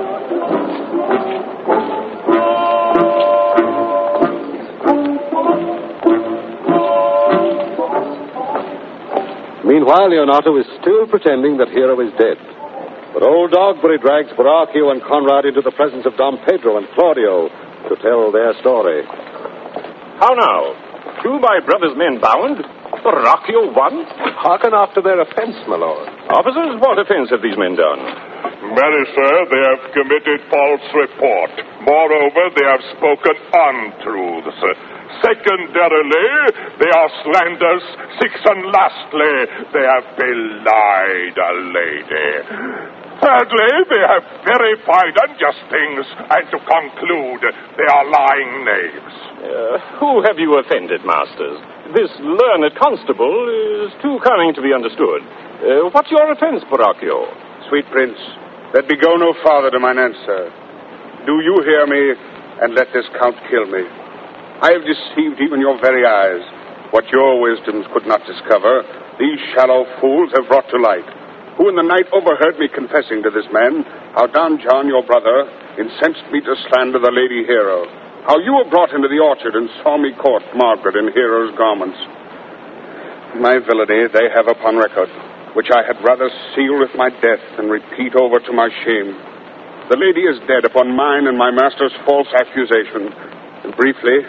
Meanwhile, Leonato is still pretending that Hero is dead. But old Dogberry drags Baracchio and Conrad into the presence of Dom Pedro and Claudio to tell their story. How now? 2 my brother's men bound? Baracchio 1? Hearken after their offense, my lord. Officers, what offense have these men done? Marry, sir, they have committed false report. Moreover, they have spoken untruths. Secondarily, they are slanders. 6, and lastly, they have belied a lady. Thirdly, they have verified unjust things, and to conclude, they are lying knaves. Who have you offended, masters? This learned constable is too cunning to be understood. What's your offense, Baracchio? Sweet prince, let me go no farther to mine answer. Do you hear me, and let this count kill me. I have deceived even your very eyes. What your wisdoms could not discover, these shallow fools have brought to light, who in the night overheard me confessing to this man how Don John, your brother, incensed me to slander the lady Hero, how you were brought into the orchard and saw me court Margaret in Hero's garments. My villainy they have upon record, which I had rather seal with my death than repeat over to my shame. The lady is dead upon mine and my master's false accusation, and briefly,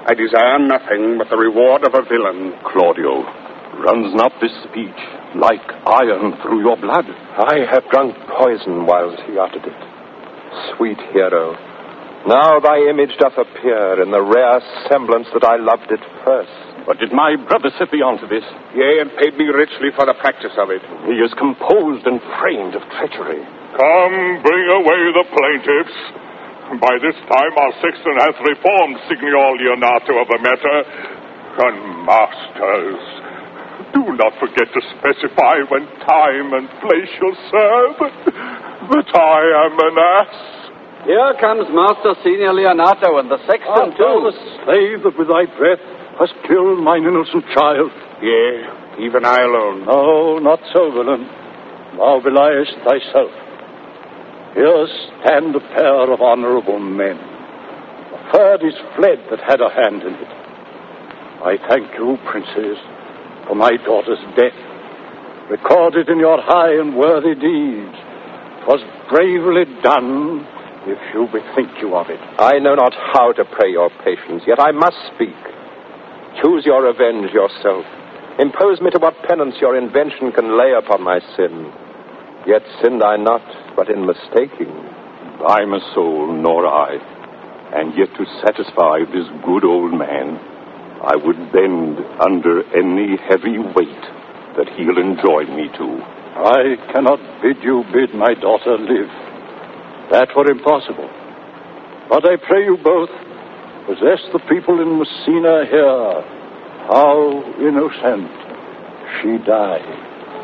I desire nothing but the reward of a villain. Claudio, runs not this speech like iron through your blood? I have drunk poison whilst he uttered it. Sweet hero, now thy image doth appear in the rare semblance that I loved it first. But did my brother set thee on to this? Yea, and paid me richly for the practice of it. He is composed and framed of treachery. Come, bring away the plaintiffs. By this time our sexton hath reformed Signor Leonato of the matter. And masters, do not forget to specify when time and place shall serve that I am an ass. Here comes Master Senior Leonato and the sexton too. The slave that with thy breath hast killed mine innocent child. Yea, even I alone. No, not so, villain. Thou beliest thyself. Here stand a pair of honorable men. The third is fled that had a hand in it. I thank you, princes, for my daughter's death, recorded in your high and worthy deeds. 'Twas bravely done, if you bethink you of it. I know not how to pray your patience, yet I must speak. Choose your revenge yourself. Impose me to what penance your invention can lay upon my sin. Yet sinned I not, but in mistaking. I'm a soul, nor I. And yet to satisfy this good old man, I would bend under any heavy weight that he'll enjoin me to. I cannot bid you bid my daughter live. That were impossible. But I pray you both, possess the people in Messina here, how innocent she died.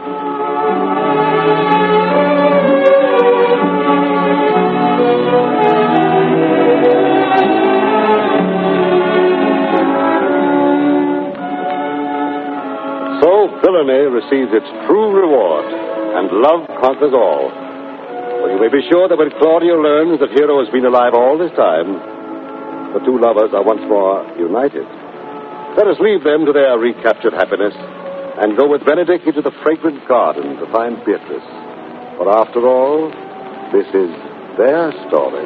So villainy receives its true reward, and love conquers all. For you may be sure that when Claudio learns that Hero has been alive all this time, the two lovers are once more united. Let us leave them to their recaptured happiness and go with Benedict into the fragrant garden to find Beatrice. For after all, this is their story.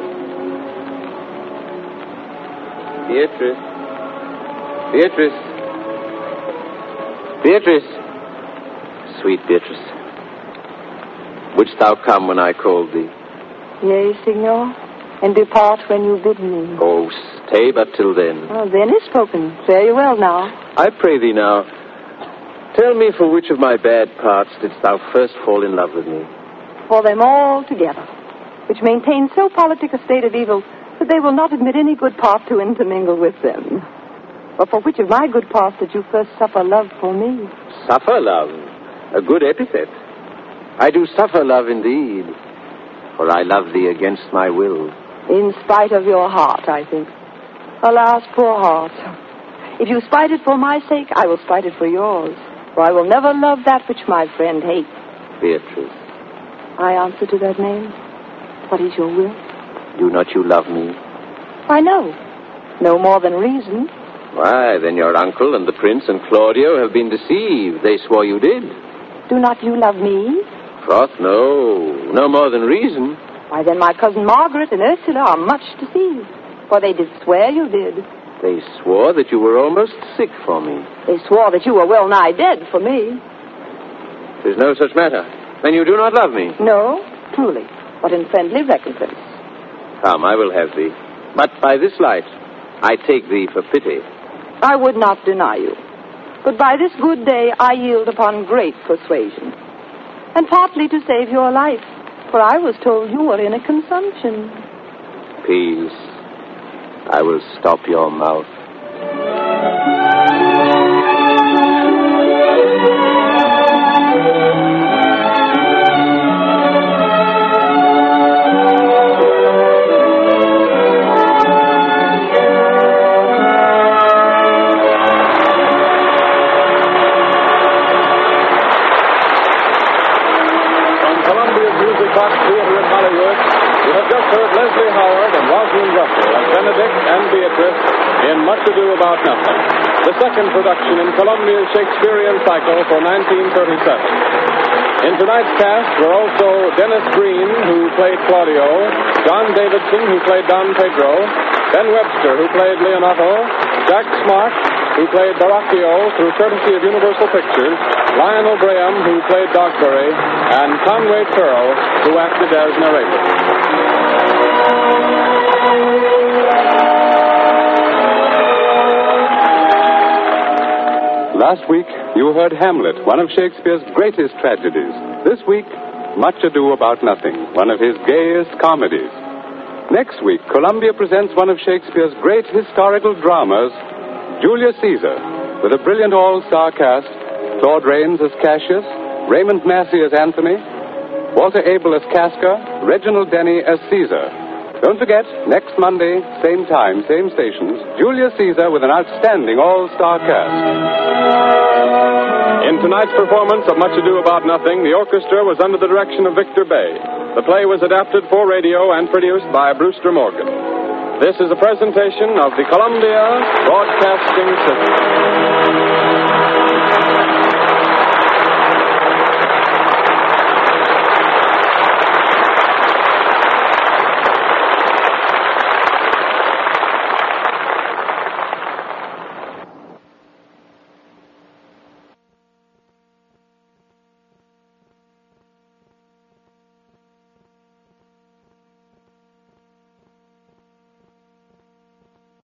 Beatrice. Beatrice. Beatrice. Sweet Beatrice. Wouldst thou come when I called thee? Yea, Signor, and depart when you bid me. Oh, stay but till then. Oh, then is spoken. Fare you well now. I pray thee now, tell me for which of my bad parts didst thou first fall in love with me? For them all together, which maintain so politic a state of evil that they will not admit any good part to intermingle with them. But for which of my good parts did you first suffer love for me? Suffer love? A good epithet. I do suffer love indeed, for I love thee against my will. In spite of your heart, I think. Alas, poor heart. If you spite it for my sake, I will spite it for yours. For I will never love that which my friend hates. Beatrice. I answer to that name. What is your will? Do not you love me? I know. No more than reason. Why, then your uncle and the prince and Claudio have been deceived. They swore you did. Do not you love me? Troth, no. No more than reason. Why, then my cousin Margaret and Ursula are much deceived. For they did swear you did. They swore that you were almost sick for me. They swore that you were well nigh dead for me. There's no such matter. Then you do not love me? No, truly. But in friendly recompense. Come, I will have thee. But by this light, I take thee for pity. I would not deny you. But by this good day I yield upon great persuasion. And partly to save your life, for I was told you were in a consumption. Peace. I will stop your mouth. Leslie Howard and Rosalind Russell as Benedict and Beatrice in Much Ado About Nothing, the second production in Columbia's Shakespearean cycle for 1937. In tonight's cast were also Dennis Green, who played Claudio, John Davidson, who played Don Pedro, Ben Webster, who played Leonato, Jack Smart, who played Baracchio through courtesy of Universal Pictures, Lionel Graham, who played Dogberry, and Conway Pearl, who acted as narrator. Last week, you heard Hamlet, one of Shakespeare's greatest tragedies. This week, Much Ado About Nothing, one of his gayest comedies. Next week, Columbia presents one of Shakespeare's great historical dramas, Julius Caesar, with a brilliant all-star cast, Claude Rains as Cassius, Raymond Massey as Anthony, Walter Abel as Casca, Reginald Denny as Caesar. Don't forget, next Monday, same time, same stations, Julius Caesar with an outstanding all-star cast. In tonight's performance of Much Ado About Nothing, the orchestra was under the direction of Victor Bay. The play was adapted for radio and produced by Brewster Morgan. This is a presentation of the Columbia Broadcasting System.